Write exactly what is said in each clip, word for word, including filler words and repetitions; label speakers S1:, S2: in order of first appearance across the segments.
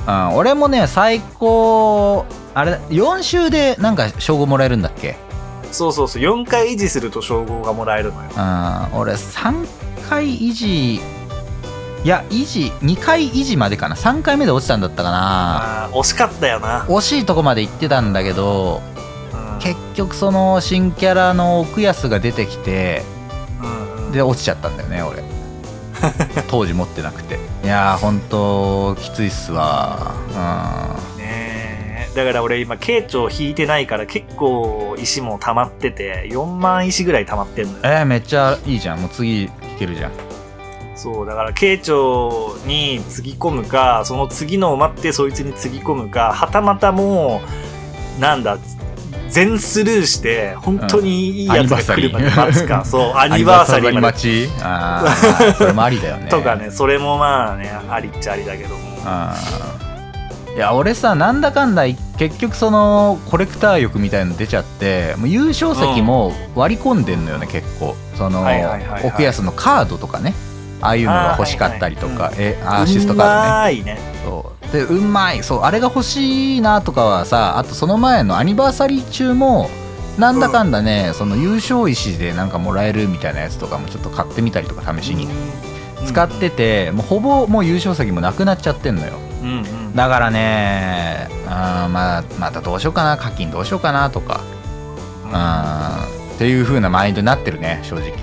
S1: ん、俺もね最高あれよん週でなんか称号もらえるんだっけ。
S2: そうそうそう、よんかい維持すると称号がもらえるのよ。
S1: うん、俺さんかい維持、いや維持にかい維持までかな、さんかいめで落ちたんだったかな。
S2: あー惜しかったよな。
S1: 惜しいとこまで行ってたんだけど、うん、結局その新キャラの奥安が出てきて、うんうん、で落ちちゃったんだよね俺当時持ってなくて。いやーほんときついっすわ。うん
S2: ねえ、だから俺今慶長引いてないから結構石も溜まっててよんまん石ぐらい溜まってんのよ。
S1: えー、めっちゃいいじゃん。もう次引けるじゃん。
S2: そうだから慶長につぎ込むか、その次のを待ってそいつにつぎ込むか、はたまたもうなんだ全スルーして本当にいいやつが来るまで待つか、うん、そうアニバーサリーまで
S1: 待ち、あーそれもありだよね
S2: とかね、それもまあねありっちゃありだけども、
S1: あいや俺さなんだかんだ結局そのコレクター欲みたいの出ちゃって、もう優勝席も割り込んでんのよね、うん、結構その、はいはいはいはい、奥安のカードとかね、ああいうのが欲しかったりとか、はいはい、えアーシストカードね、うまいね、そうでうんまい、そうあれが欲しいなとかはさ、あとその前のアニバーサリー中もなんだかんだね、うん、その優勝石でなんかもらえるみたいなやつとかもちょっと買ってみたりとか試しに使ってて、もうほぼもう優勝席もなくなっちゃってんのよ、うんうん、だからねあ、まあ、またどうしようかな、課金どうしようかなとか、うん、あっていう風なマインドになってるね正直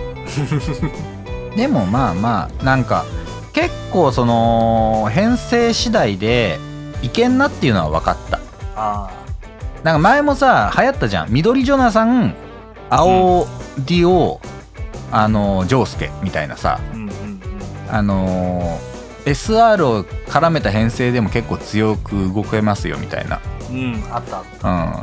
S1: でもまあまあなんか結構その編成次第でいけんなっていうのは分かった。あなんか前もさ流行ったじゃん、緑ジョナサン青ディオ、うん、あのジョースケみたいなさ、うんうんうん、あの エスアール を絡めた編成でも結構強く動けますよみたいな、
S2: うん、あったあった、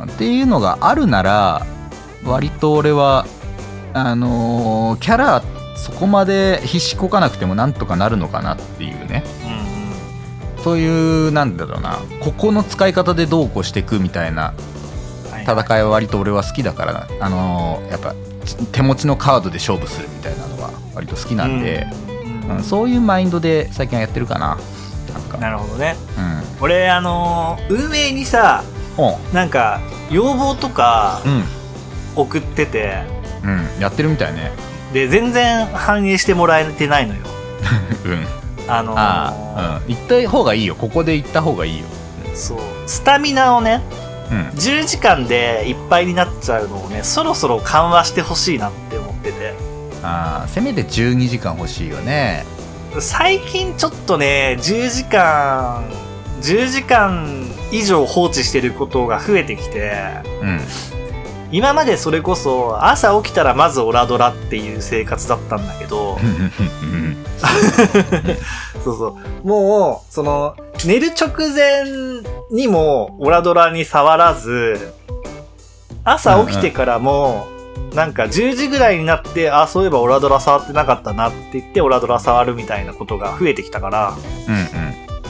S1: うん、っていうのがあるなら割と俺はあのキャラそこまで必死こかなくてもなんとかなるのかなっていうね、うんうん、そういうなんだろうな、ここの使い方でどうこうしていくみたいな戦いは割と俺は好きだからな、あのー、やっぱ手持ちのカードで勝負するみたいなのは割と好きなんで、うんうん、そういうマインドで最近はやってるかな。なんか
S2: なるほどね、うん、俺あのー、運営にさなんか要望とか送ってて、
S1: うんうん、やってるみたいね。
S2: で全然反映してもらえてないのよ
S1: うん
S2: あのー、
S1: あ、うん、行った方がいいよ、ここで行った方がいいよ。
S2: そうスタミナをね、うん、じゅうじかんでいっぱいになっちゃうのをねそろそろ緩和してほしいなって思ってて、
S1: あせめてじゅうにじかん欲しいよね。
S2: 最近ちょっとねじゅうじかんじゅうじかん以上放置してることが増えてきて、うん今までそれこそ朝起きたらまずオラドラっていう生活だったんだけどそうそうもうその寝る直前にもオラドラに触らず、朝起きてからもなんかじゅうじぐらいになってあそういえばオラドラ触ってなかったなって言ってオラドラ触るみたいなことが増えてきたから、うんうん、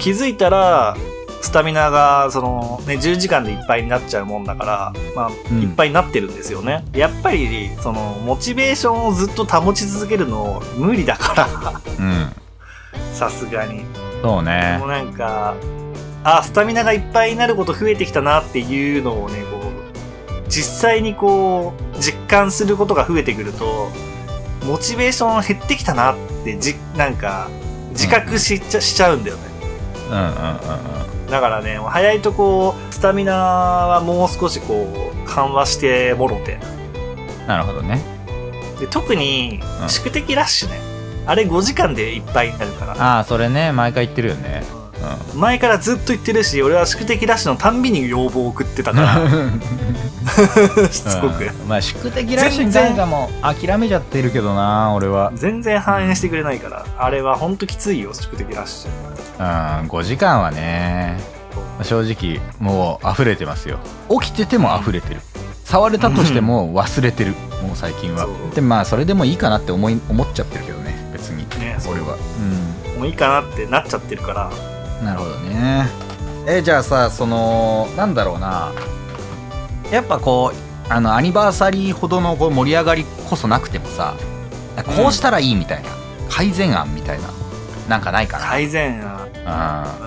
S2: 気づいたらスタミナがその、ね、じゅうじかんでいっぱいになっちゃうもんだから、まあうん、いっぱいになってるんですよね。やっぱりそのモチベーションをずっと保ち続けるの無理だからさすがに。
S1: そうね。
S2: でもなんかあスタミナがいっぱいになること増えてきたなっていうのをねこう実際にこう実感することが増えてくるとモチベーション減ってきたなってじなんか自覚しちゃ、うん、しちゃうんだよね。うんうんうんうんだからね早いとこスタミナはもう少しこう緩和してもろて。
S1: なるほどね。
S2: で特に宿敵ラッシュね、うん、あれごじかんでいっぱいになるから。
S1: ああそれね毎回言ってるよね、
S2: うん、前からずっと言ってるし俺は宿敵ラッシュのたんびに要望を送ってたからしつこく、
S1: うん、まあ宿敵ラッシュに関してはもう諦めちゃってるけどな俺は。
S2: 全然反映してくれないから、うん、あれはほんときついよ宿敵ラッシュ。
S1: うんごじかんはね正直もう溢れてますよ。起きてても溢れてる、触れたとしても忘れてる、うん、もう最近は。でまあそれでもいいかなって思い思っちゃってるけどね別に、ね、俺は、
S2: うん、もういいかなってなっちゃってるから。
S1: なるほどね。えじゃあさそのなんだろうな、やっぱこうあのアニバーサリーほどのこう盛り上がりこそなくてもさこうしたらいいみたいな、うん、改善案みたいななんかないかな。
S2: 改善案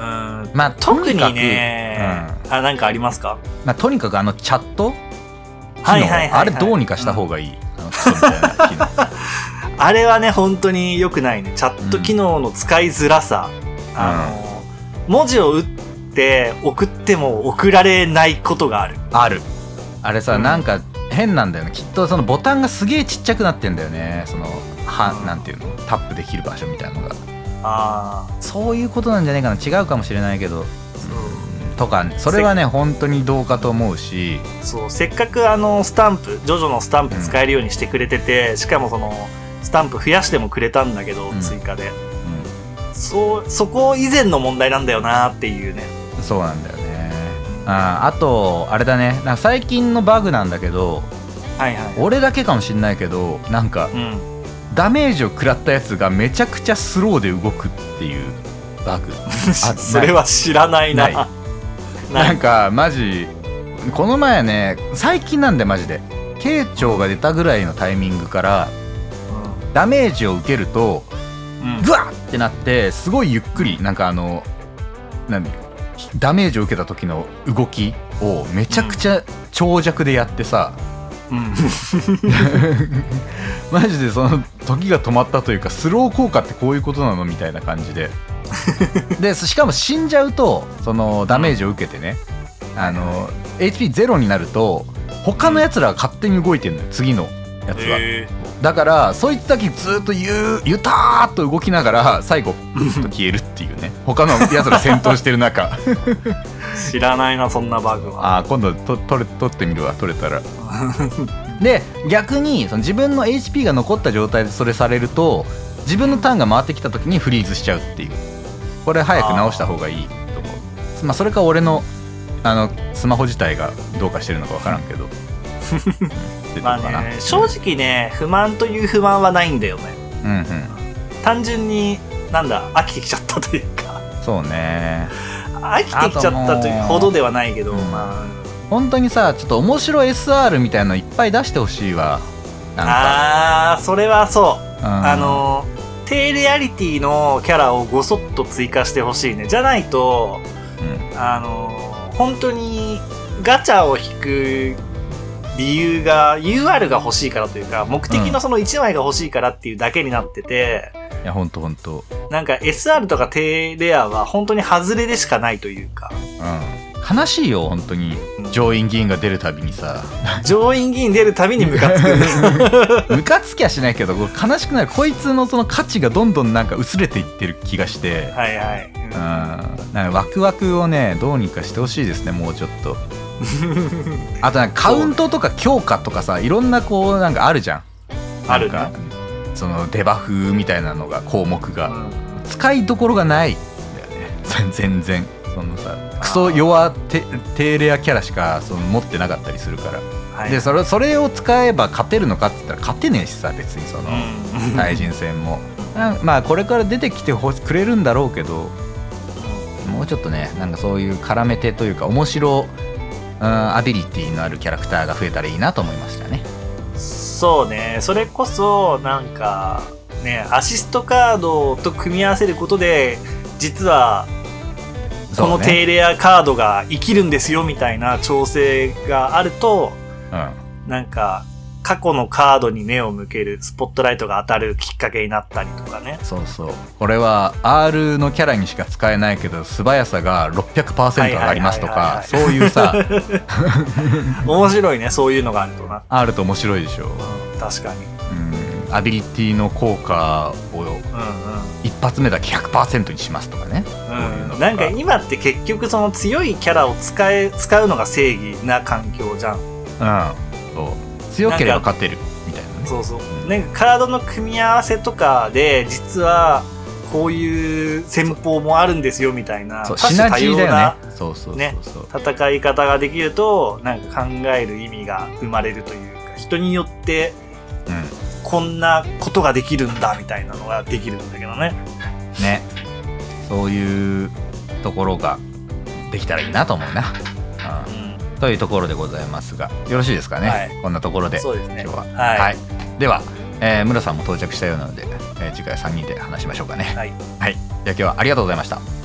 S1: まあと
S2: 特
S1: にかく
S2: にね、うん、あ、なんかありますか？
S1: まあ、とにかくあのチャット
S2: はいはいはい、はい、
S1: あれどうにかした方がいい、うん、あのクソみたいな機能
S2: あれはね本当に良くないね。チャット機能の使いづらさ、うん、あの文字を打って送っても送られないことがある
S1: あるあれさ、うん、なんか変なんだよね。きっとそのボタンがすげえちっちゃくなってんだよね。そのは、うん、なんていうのタップできる場所みたいなのが。ああ、そういうことなんじゃないかな。違うかもしれないけど、うん、とかそれはね本当にどうかと思うし、
S2: そうせっかくあのスタンプジョジョのスタンプ使えるようにしてくれてて、うん、しかもそのスタンプ増やしてもくれたんだけど、うん、追加で、うん、そうそこ以前の問題なんだよなっていうね。
S1: そうなんだよね。あ, あとあれだね、なんか最近のバグなんだけど、はいはい、俺だけかもしんないけどなんか、うん、ダメージを食らったやつがめちゃくちゃスローで動くっていうバグあ
S2: それは知らないな。ない
S1: なんかマジこの前ね、最近なんでマジで慶長が出たぐらいのタイミングから、うん、ダメージを受けると、うん、グワッってなってすごいゆっくりなんかあの何ダメージを受けた時の動きをめちゃくちゃ長尺でやってさ、うん、マジでその時が止まったというか、スロー効果ってこういうことなのみたいな感じででしかも死んじゃうとそのダメージを受けてね、うん、あの エイチピーゼロ になると他のやつらが勝手に動いてるのよ、次のやつが、えー、だからそいつだけずっとゆゆたーっと動きながら最後プッと消えるっていうね他のやつら戦闘してる中
S2: 知らないなそんなバグは。
S1: あ、今度と取れ取ってみるわ、取れたらで逆にその自分の エイチピー が残った状態でそれされると自分のターンが回ってきた時にフリーズしちゃうっていう、これ早く直した方がいいと思う。まあそれか俺のあのスマホ自体がどうかしてるのか分からんけど
S2: まあね、正直ね不満という不満はないんだよね、うんうん、単純になんだ飽きてきちゃったというか。
S1: そうね、
S2: 飽きてきちゃったというほどではないけど、うん、まあ
S1: 本当にさちょっと面白い エスアール みたいなのいっぱい出してほしいわ。
S2: なんかあーそれはそう、うん、あの低レアリティのキャラをごそっと追加してほしいね。じゃないと、うん、あの本当にガチャを引く理由が ユーアール が欲しいからというか目的のそのいちまいが欲しいからっていうだけになってて、
S1: うん、いやほんとほんと
S2: なんか エスアール とか低レアは本当に外れでしかないというか、
S1: うん、悲しいよ本当に。上院議員が出るたびにさ
S2: 上院議員出るたびにムカつく
S1: ムカつきはしないけど悲しくなる。こいつのその価値がどんどんなんか薄れていってる気がして、はいはい、うん、なんかワクワクをねどうにかしてほしいですね、もうちょっとあとなんかカウントとか強化とかさいろんなこうなんかあるじゃん。
S2: あるね、
S1: そのデバフみたいなのが項目が、うん、使いどころがないんだよね全然。そのさクソ弱低レアキャラしかその持ってなかったりするから、はい、でそれそれを使えば勝てるのかって言ったら勝てねえしさ別にその対人戦もまあこれから出てきてくれるんだろうけど、もうちょっとねなんかそういう絡めてというか面白、うん、アビリティのあるキャラクターが増えたらいいなと思いましたね。
S2: そうね、それこそなんかねアシストカードと組み合わせることで実はこの低レアカードが生きるんですよみたいな調整があると、うん、なんか過去のカードに目を向けるスポットライトが当たるきっかけになったりとかね。
S1: そうそう、これは アール のキャラにしか使えないけど素早さが ろっぴゃくパーセント 上がりますとかそういうさ
S2: 面白いね、そういうのがあるとな。
S1: あると面白いでしょ、
S2: うん、確かに、
S1: うん、アビリティの効果を、うんうん、一発目だけ ひゃくパーセント にしますとかね、
S2: うん、なんか今って結局その強いキャラを使え使うのが正義な環境じゃん。うん、
S1: そう強ければ勝てるみたいなね。
S2: そうそう、うん、なんかカードの組み合わせとかで実はこういう戦法もあるんですよみたいな多種多様な戦い方ができるとなんか考える意味が生まれるというか、人によってこんなことができるんだみたいなのができるんだけどね。
S1: ね、そういうところができたらいいなと思うな、うん、というところでございますがよろしいですかね、はい、こんなところで
S2: そうですね、
S1: 今日は、
S2: はい
S1: はい、では、えー、村さんも到着したようなので、えー、次回さんにんで話しましょうかね。はい、はい、じゃあ今日はありがとうございました。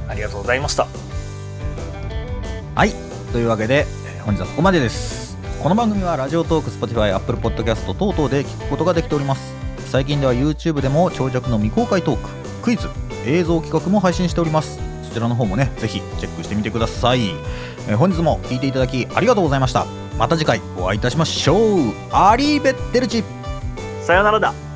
S2: ありがとうございました。
S1: はい、というわけで本日はここまでです。この番組はラジオトーク、Spotify、Apple Podcast 等々で聞くことができております。最近では YouTube でも長尺の未公開トーク、クイズ、映像企画も配信しております。そちらの方もね、ぜひチェックしてみてください。えー、本日も聞いていただきありがとうございました。また次回お会いいたしましょう。アリーベッテルチ。
S2: さよならだ。